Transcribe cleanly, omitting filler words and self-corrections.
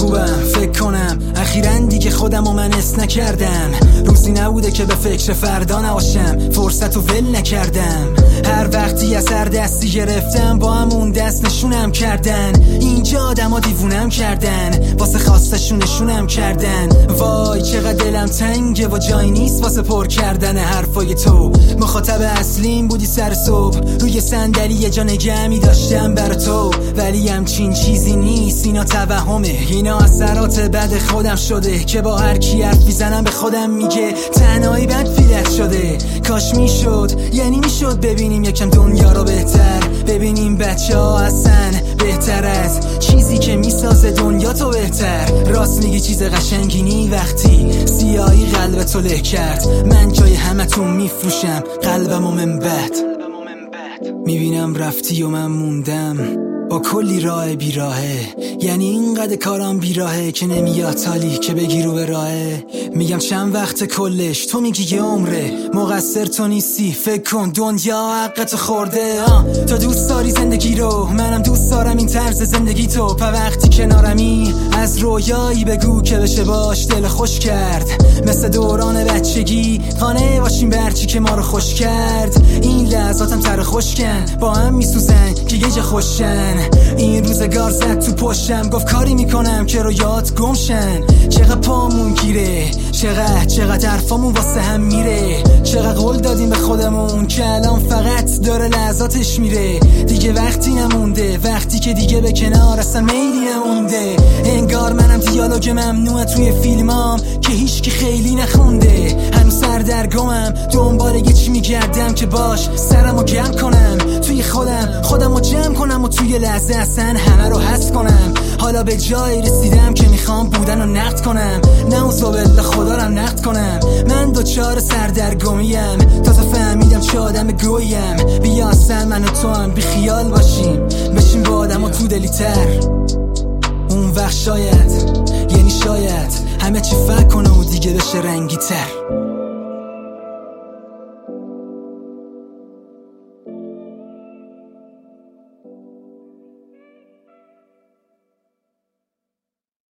خوبم فکر کنم اخیراً دیگه خودم و من اس نکردم. روزی نبوده که به فکر فردا نباشم، فرصت و ول نکردم. هر وقتی از هر دستی گرفتم با همون دست نشونم کردن. اینجا آدما دیوونم کردن، واسه خواستشونشونم کردن. وای چقدر دلم تنگه و جای نیست واسه پر کردن حرفای تو. مخاطب اصلیم بودی سر صبح، روی صندلی یه جا نگه‌می داشتم بر تو. ولی همچین چیزی نیست، اینا توهمه، اینا اثرات بد خودم شده که با هر کی حرف میزنم به خودم میگه تنهایی بد پیلت شده. کاش میشد، یعنی میشد ببینیم یکم دنیا رو بهتر، ببینیم بچه ها هستن بهتر از چیزی که میسازه دنیا تو بهتر. راست میگی چیز قشنگی نی وقتی سیاهی قلب تو له کرد. من جای همتون میفروشم قلبمو من بد. میبینم رفتی و من موندم با کلی راه بیراهه، یعنی اینقدر کارام بیراهه که نمیاد تالی که بگی رو به راهه. میگم چند وقت کلش، تو میگی یه عمره، مقصر تو نیستی، فکر کن دنیا حقت خورده. تو دوست داری زندگی رو، منم دوست دارم این طرز زندگی تو. وقتی کنارمی از رویایی بگو که بشه باش دل خوش کرد. مثل دوران بچگی خانه باشیم برچی که ما رو خوش کرد. این لحظاتم تر خوشکن با هم میسوزن که یه جا خوشن. این روزگار زد تو پشتم گفت کاری میکنم که رویات گمشن. چقدر پامون گیره، چقدر حرفامون واسه هم میره. چقدر قول دادیم به خودمون که الان فقط داره لحظاتش میره. دیگه وقتی نمونده، وقتی که دیگه به کنار اصلا میلی نمونده. انگار منم دیالوگ ممنوعه توی فیلمام که هیچکی خیلی نخونده. هنوز سردرگمم دنبال یه چی میگردم که باش سرمو گرم کنم. توی خودمو جمع کنم و توی لحظه اصلا همه رو حس کنم. حالا به جایی رسیدم که میخوام بودن رو نقد کنم، نعوذ بالله خدا رو نقد کنم. من دوچار سردرگمیم، تازه فهمیدم چه آدم گویم. بیا اصلا من و تو هم بی خیال باشیم، بشیم با آدم و تو دلی تر. اون وقت شاید، یعنی شاید همه چی فکر کنه و دیگه بشه رنگی تر.